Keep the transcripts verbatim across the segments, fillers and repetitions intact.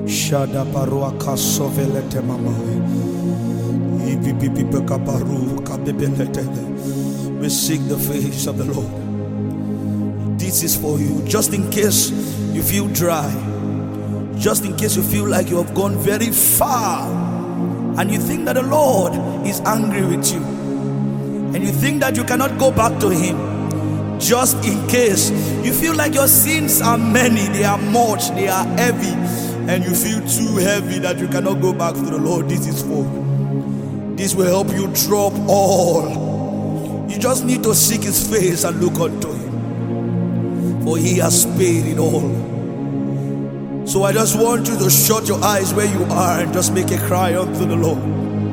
Shada parua kasovelete mama. We seek the face of the Lord. This is for you. Just in case you feel dry, just in case you feel like you have gone very far, and you think that the Lord is angry with you, and you think that you cannot go back to Him. Just in case you feel like your sins are many, they are much, they are heavy, and you feel too heavy that you cannot go back to the Lord. This is for you. This will help you drop all. You just need to seek His face and look unto Him, for He has paid it all. So I just want you to shut your eyes where you are and just make a cry unto the Lord.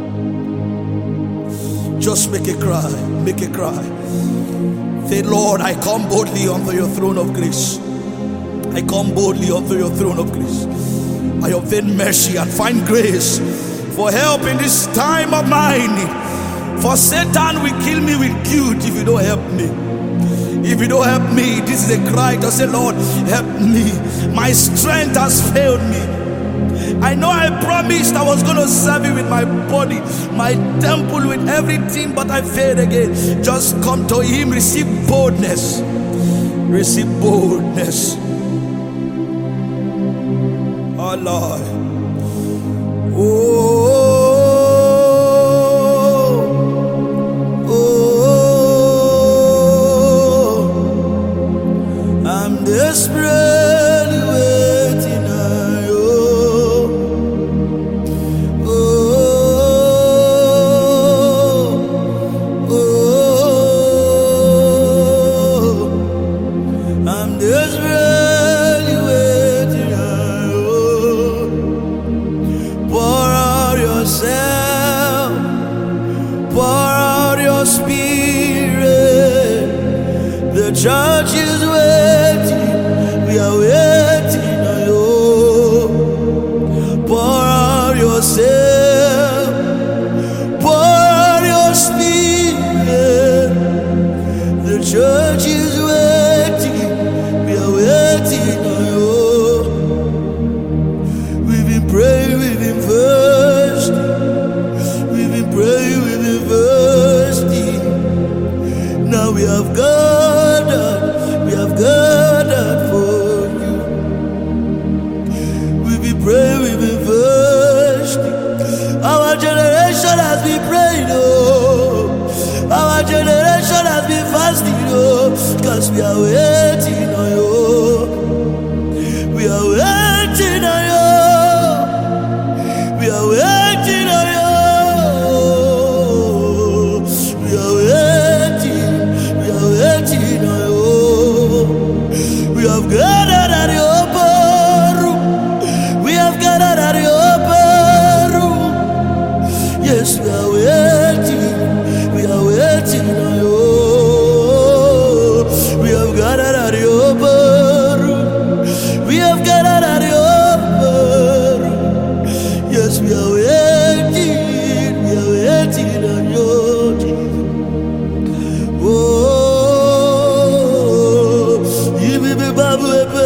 Just make a cry, make a cry. Say, Lord, I come boldly unto your throne of grace. I come boldly unto your throne of grace. I obtain mercy and find grace for help in this time of mine. For Satan will kill me with guilt if you don't help me. If you don't help me, this is a cry to say, Lord, help me. My strength has failed me. I know I promised I was going to serve you with my body, my temple, with everything, but I failed again. Just come to Him, receive boldness. Receive boldness. Oh Lord. Oh. Desperately waiting on you. Oh, oh, oh, I'm desperately waiting on you. Pour out yourself, pour out your spirit. The church is waiting. We are waiting on you. Pour out yourself, pour out your spirit. The church is waiting. We are waiting on you. We've been praying, we've been thirsty. We've been praying, we've been thirsty. Now we have gathered, we have gathered for. Pray, we've been thirsty. Our generation has been praying, oh. Our generation has been fasting, oh. Cause we are waiting on you. We are waiting on you. We are waiting on you. We are waiting. We are waiting on you. We have gathered at your yes, we are waiting, we are waiting on you. We have gathered at your room. We have gathered at your room. Yes, we are waiting, we are waiting on you. Oh, you be the babu epe,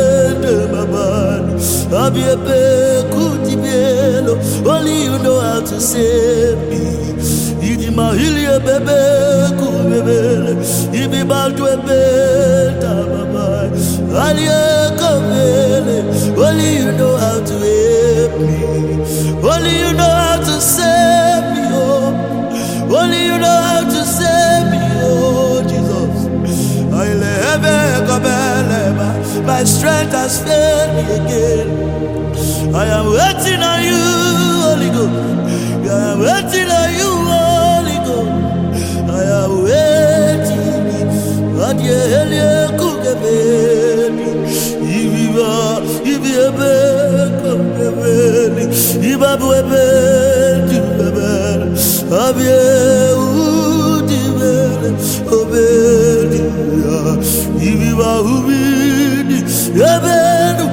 Abi epe, kuti bielo. Only you know how to save me. Idi mahilia bebe kubebele. Ibi baltu ebeta baba. Alie komele. Only you know how to help me. Only you know how to save me, oh. Only you know how to save me, oh Jesus. Aile ebe kobele. My strength has failed me again. I am waiting on you, Holy Ghost. I am waiting on you, Holy Ghost. I am waiting. Adye elie kukebeli. Ibiba, ibiebe kukebeli. Ibabu ebeli, ebeli. Abye udibeli, obeli. Ibiba ubidi, ebeli.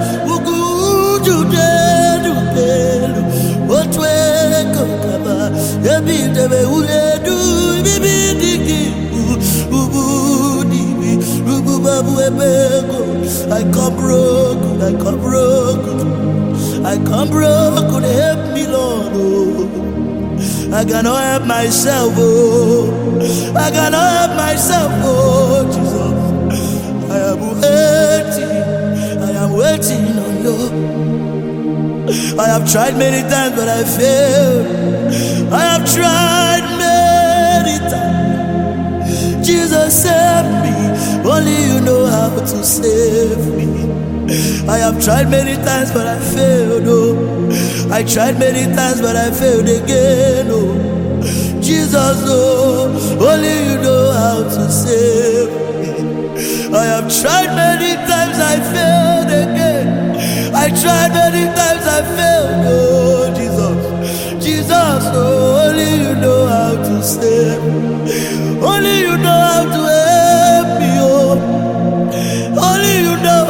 I come broken, I come broken. I come broken, help me, Lord. Oh, I cannot help myself. Oh, I cannot help myself. Oh, Jesus, I am waiting. I am waiting on you. I have tried many times, but I failed. I have tried many times. Jesus, save me. Only you know how to save me. I have tried many times, but I failed. Oh, I tried many times, but I failed again. Oh, Jesus, oh, only you know how to save me. I have tried many times, I failed again. I tried many times, I failed. Oh, Jesus, Jesus, oh, only you know how to save me. Only you know how to help me. Oh, only you know.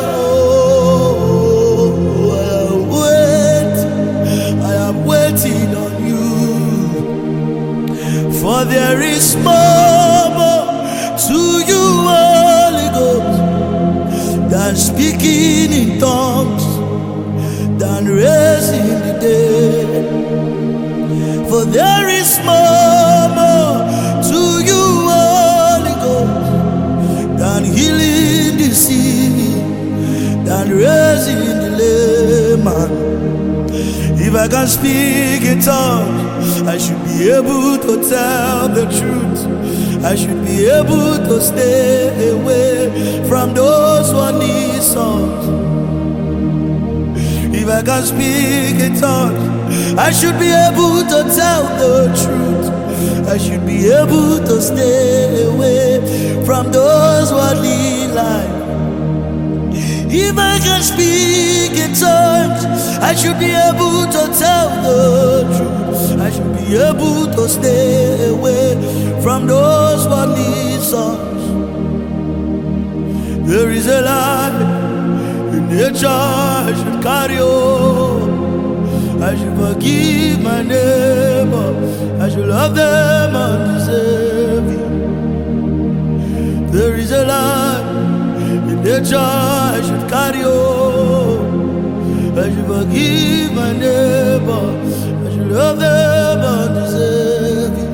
For there is more to you, Holy Ghost, than speaking in tongues, than raising the dead. For there is more to you, Holy Ghost, than healing the sick, than raising the lame. If I can speak in tongues, I should be able to tell the truth. I should be able to stay away from those who need songs. If I can speak in tongues, I should be able to tell the truth. I should be able to stay away from those who need life. If I can speak in tongues, I should be able to tell the truth. I should be able to stay away from those who need songs. There is a light in nature I should carry on. I should forgive my neighbor. I should love them undeserving. There is a light in nature I should carry on. I should forgive my neighbor. I should love them undeserving.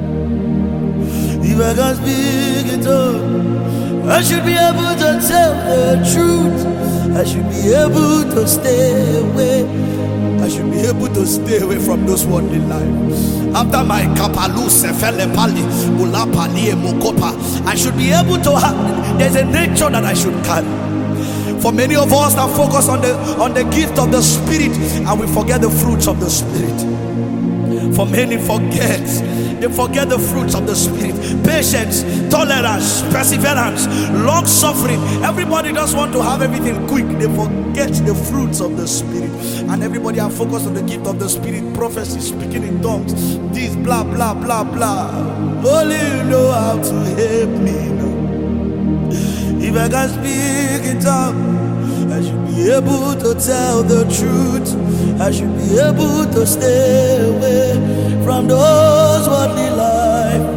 If I can speak it up, I should be able to tell the truth. I should be able to stay away. I should be able to stay away from those worldly life. After my kapaluse felepali ulapali mokopa, I should be able to have. There's a nature that I should carry. For many of us that focus on the on the gift of the Spirit and we forget the fruits of the Spirit. For many forget, they forget the fruits of the Spirit. Patience, tolerance, perseverance, long suffering. Everybody just want to have everything quick. They forget the fruits of the Spirit. And everybody are focused on the gift of the Spirit, prophecy, speaking in tongues, this blah blah blah blah. Only you know how to help me. No. If I can speak in tongues, I should be able to tell the truth. I should be able to stay away from those worldly life.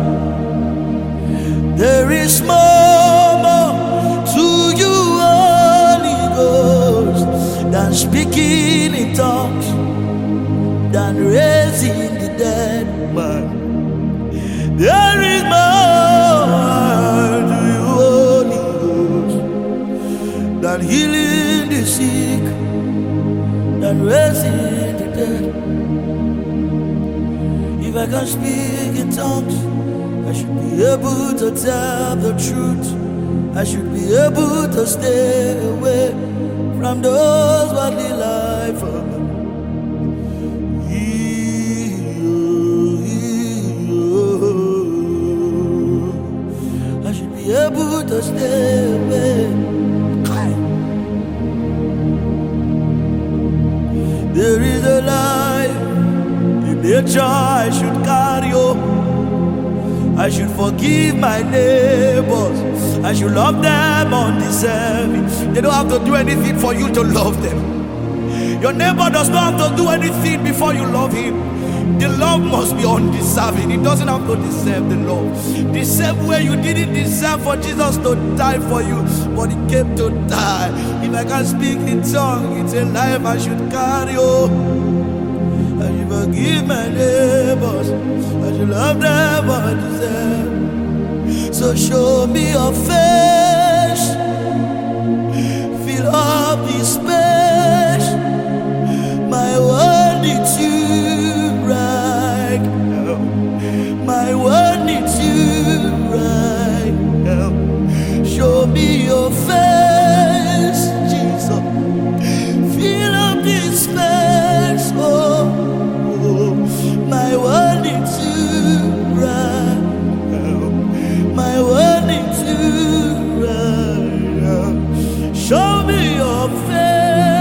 There is more, more to you, Holy Ghost, than speaking in tongues, than raising the dead man. There is more to you, Holy Ghost, than healing the sick, than raising the dead. If I can speak in tongues, I should be able to tell the truth. I should be able to stay away from those worldly life. I should be able to stay away. There is a life in nature I should carry on. I should forgive my neighbors. I should love them undeserving. They don't have to do anything for you to love them. Your neighbor does not have to do anything before you love him. The love must be undeserving. It doesn't have to deserve the love. The same way you didn't deserve for Jesus to die for you, but he came to die. If I can speak in tongue, it's a life I should carry. Oh, I should forgive my neighbors. I should love them what I deserve. So show me your face. Fill up this space. My world needs you right now. My world needs you right now. Show me your face, Jesus. Fill up this space. Oh, oh. My world needs you right now. My world needs you right now. Show me your face.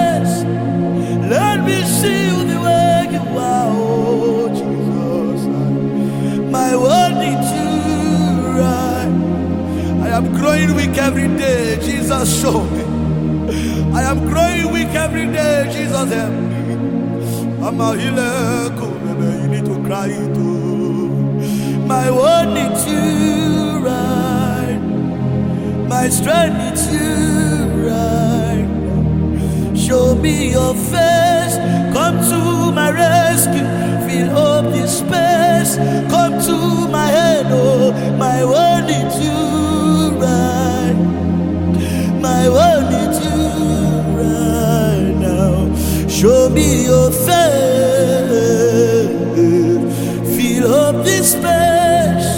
Let me see you the way you are, oh Jesus. My world needs you right. I am growing weak every day, Jesus show me. I am growing weak every day, Jesus help me. I'm a healer, you need to cry too. My world needs you right. My strength needs you right. Show me your face, come to my rescue, fill up this space, come to my head, oh, my world needs you right, my world needs you right now. Show me your face, fill up this space,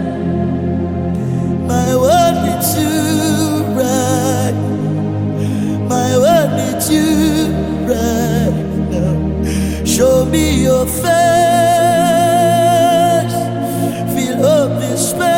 my world needs you right. My world needs you right now. Show me your face. Fill up this space.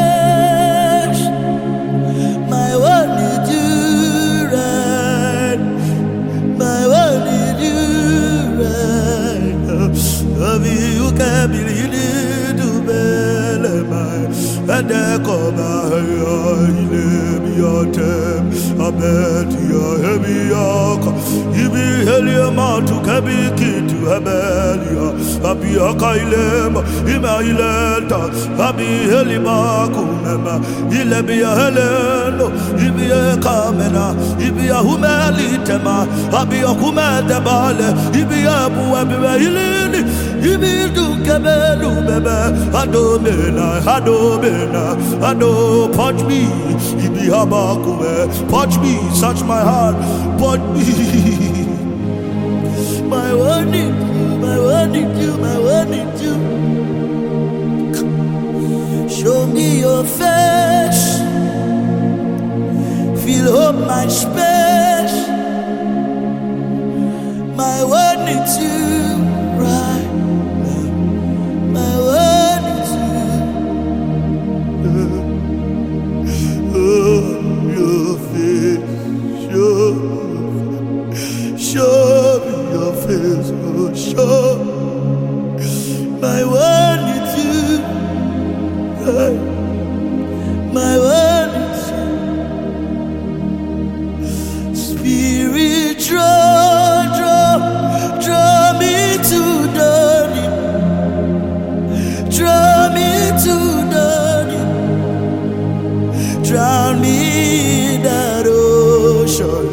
My world needs you right. My world needs you right now. Love you can believe it to be and then come out in your time. I bet you heavy yaka. You be helium to Kabiki to Abelia. I be a Kailem, Imaileta. I be Helimakumema. He'll be a Heleno. He be a Kamena. He be a Humelitema. I be a Humedabale. He be a Buabia Hilini. He be to Kabelu Bebe. Adomena, Adomena, Ado, punch me. He be Habakume. Punch me, search my heart, punch me. My word need you, my word need you, my word need you. Show me your face. Fill up my space. My word needs you right now. My word needs you. Oh, your face, show, show me your face, oh, show. My word needs you right. My word needs you. Spirit, draw, draw, draw me to the deep. Draw me to the deep. Drown me in that ocean.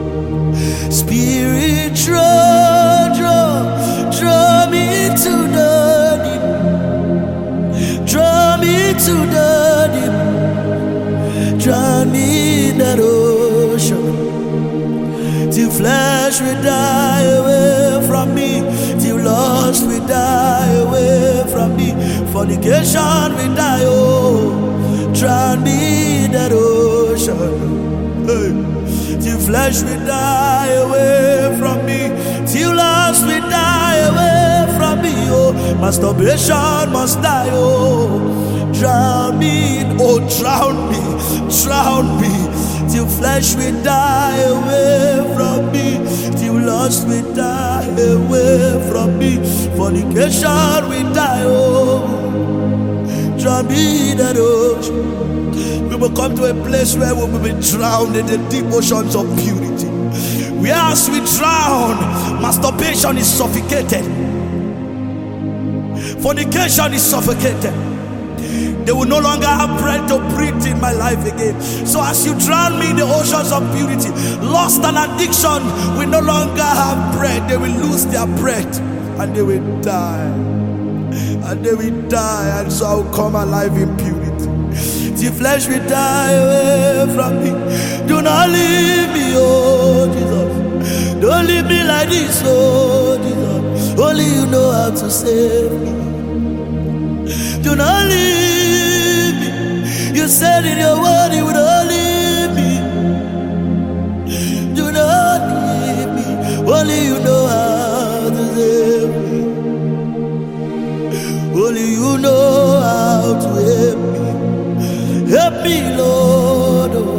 Spirit, draw, draw, draw me to the deep. Draw me to the deep. Drown me in that ocean. Till flesh will die away from me. Till lust will die away from me. Fornication will die, oh. Drown me in that ocean. Hey. Till flesh will die away from me. Till lust will die away from me, oh. Masturbation must die, oh. Drown me, oh, drown me, drown me. Till flesh will die away from me. Till lust will die away from me. Fornication will die, oh. Drown me in that ocean. We will come to a place where we will be drowned in the deep oceans of purity. Whereas we drown, masturbation is suffocated. Fornication is suffocated. They will no longer have breath to breathe in my life again. So as you drown me in the oceans of purity, lust and addiction will no longer have breath. They will lose their breath and they will die. And they will die, and so I will come alive in purity. The flesh will die away from me. Do not leave me, oh Jesus. Don't leave me like this, oh Jesus. Only you know how to save me. Do not leave me. You said in your word you would not leave me. Do not leave me. Only you know how to save me. Only you know how to help me. Help me, Lord. Oh,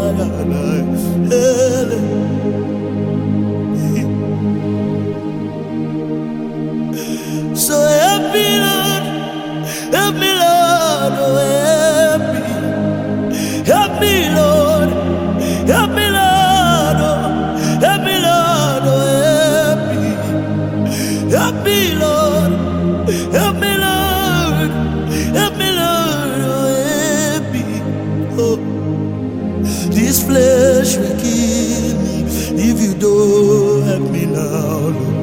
so help me, Lord. Help me, Lord. Oh, help me. Help me, Lord. Help me, Lord. Oh, help me, Lord. Oh, help me. Help me, Lord. Help me, Lord. Help me, Lord. Oh, help me. Oh, this flesh will kill me if you don't help me now, Lord.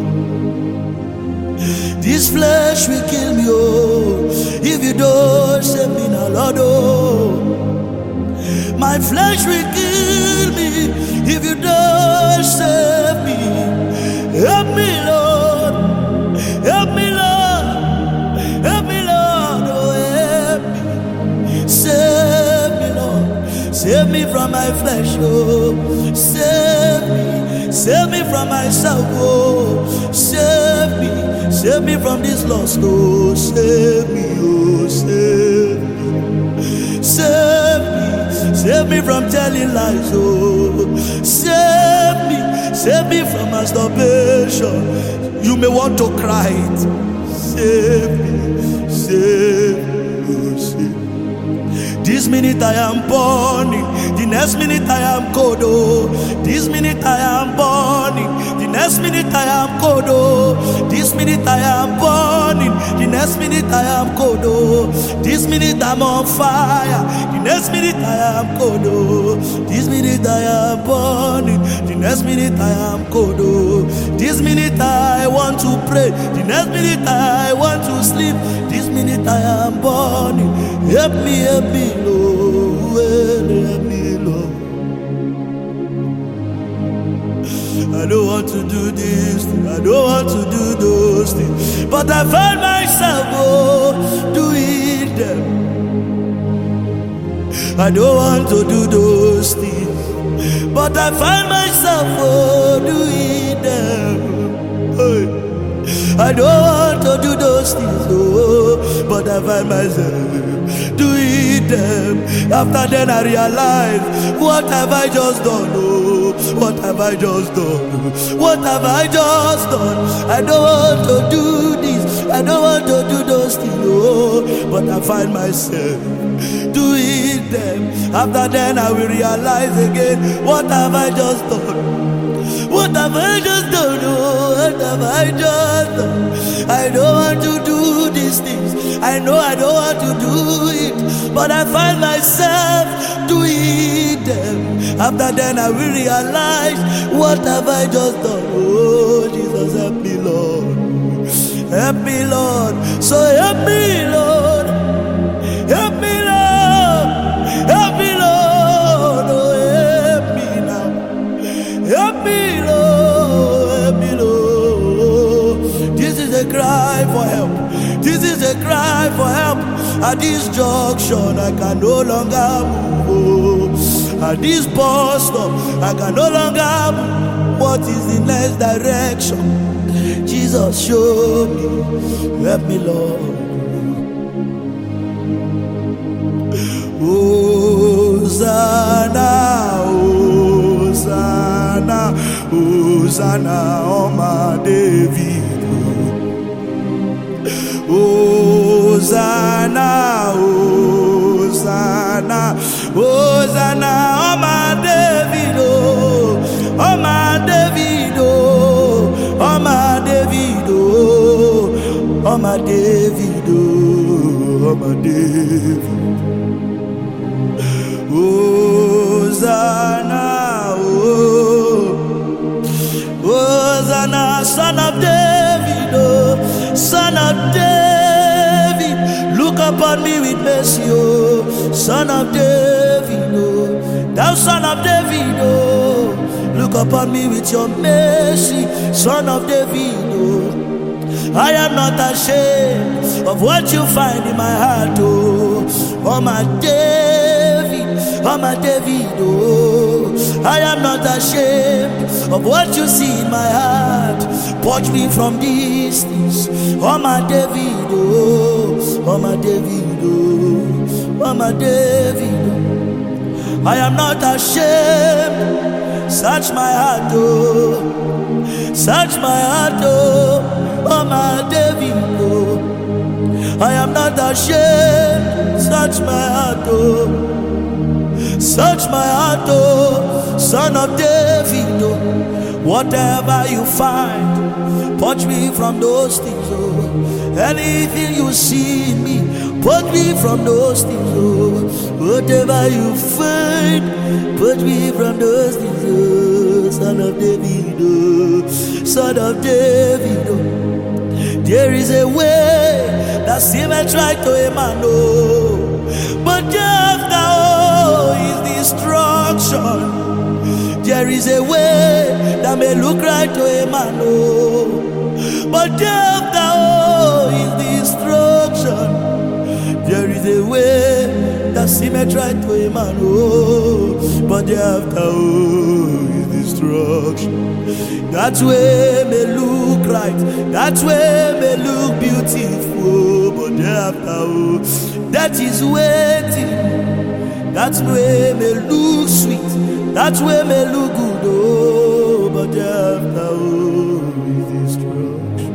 This flesh will kill me, oh, if you don't save me now, Lord. Oh, my flesh will kill me if you don't save me. Help me, Lord. Help me, Lord. Help me, Lord. Oh, help me. Save me, Lord. Save me from my flesh, oh. Save me. Save me from myself, oh. Save me. Save me from this lost, oh. Save me, oh. Save me. Save me. Save me from telling lies, oh. Save me. Save me from masturbation. You may want to cry it. Save me. Save me, oh. Save me. This minute I am burning, the next minute I am cold, oh. This minute I am burning, the next minute I am cold, oh. This minute I am burning, the next minute I am cold, oh. This minute I'm on fire, the next minute I am cold, oh. This minute I am burning, the next minute I am cold, oh. This minute I want to pray, the next minute I want to sleep. This minute I am burning. Help me, help me, Lord. Help me, Lord. I don't want to do this thing. I don't want to do those things. But I find myself, oh, doing them. I don't want to do those things. But I find myself, oh, doing them. Hey. I don't want to do those things, oh, but I find myself doing them. After then I realize, what have I just done, oh, what have I just done, what have I just done. I don't want to do this, I don't want to do those things, oh, but I find myself doing them. After then I will realize again, what have I just done. What have I just done? Oh, what have I just done? I don't want to do these things. I know I don't want to do it, but I find myself doing them. After then I will realize, what have I just done? Oh, Jesus, help me, Lord. Help me, Lord. So help me, Lord. Help me, Lord. Help me, Lord. Oh, help me now. Help me, Lord. Help me, Lord. This is a cry for help. This is a cry for help. At this junction, I can no longer move. At this bus stop, I can no longer move. What is the next direction? Jesus, show me. Help me, Lord. Hosanna, Hosanna, Hosanna, oh my David. Hosanna, Hosanna, Hosanna, oh my David, oh, oh my David, oh, oh my David, oh, oh Oh my David, oh my David. Hosanna, oh, Hosanna, son of David, oh, son of David. Look upon me with mercy, oh, son of David, oh, thou son of David, oh. Look upon me with your mercy, son of David, oh. I am not ashamed of what you find in my heart, oh, oh my David, oh my David, oh. I am not ashamed of what you see in my heart. Purge me from these things, oh my David, oh, oh my David, oh, oh my David, oh. I am not ashamed. Search my heart, oh, search my heart, oh, oh my David, oh. I am not ashamed. Search my heart, oh, search my heart, oh, son of David, oh. Whatever you find, purge me from those things, oh. Anything you see in me, purge me from those things, oh. Whatever you find, purge me from those things, oh. Son of David, oh, son of David, oh. There is a way that seemeth right to a man, oh, but after all is destruction. There is a way that may look right to a man, oh, but after all is destruction. There is a way that seemeth right to a man, oh, but after all is destruction. That way may look right, that way may look beautiful, but after all, that is waiting. That way may look sweet, that way may look good, oh, but after all is destruction.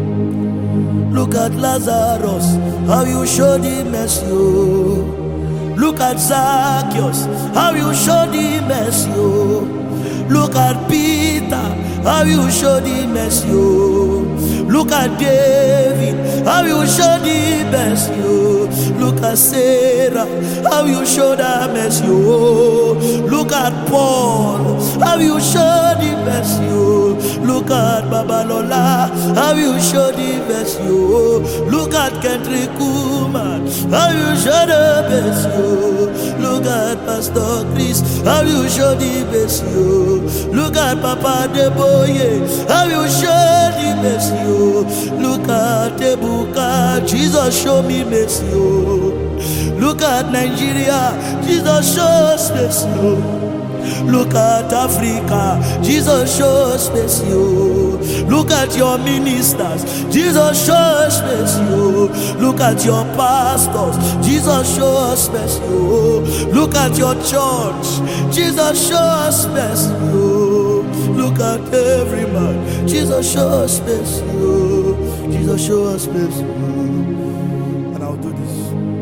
Look at Lazarus, how you showed him mercy, oh. Look at Zacchaeus, how you showed him mercy, oh. Look at Peter, how you showed him mercy, oh. Look at David, how you showed him mercy, oh. Look at Sarah, how you showed her mercy, oh. Look at Paul, how you showed him mercy, oh. Look at Babalola, how you showed him mercy, oh. Look at Kendrick Kuman, how you showed her mercy, oh. Look at Pastor Chris, how you showed him mercy, oh. Look at Papa Deboye, how you showed him mercy, oh. Look at Ebuka, Jesus show me mercy, oh. Look at Nigeria, Jesus shows mercy, oh. Look at Africa, Jesus shows mercy, oh. Look at your ministers, Jesus shows mercy, oh. Look at your pastors, Jesus shows mercy, oh. Look at your church, Jesus shows mercy, oh. Look at every man, Jesus shows mercy, oh. Jesus shows mercy, oh. And I'll do this.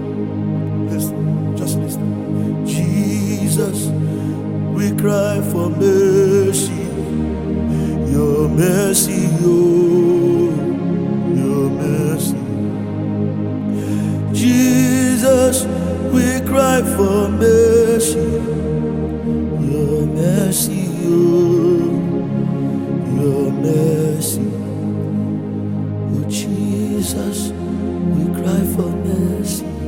Listen, just listen. Jesus, we cry for mercy, your mercy, oh, your mercy. Jesus, we cry for mercy, your mercy, oh, your mercy. Oh Jesus, we cry for mercy.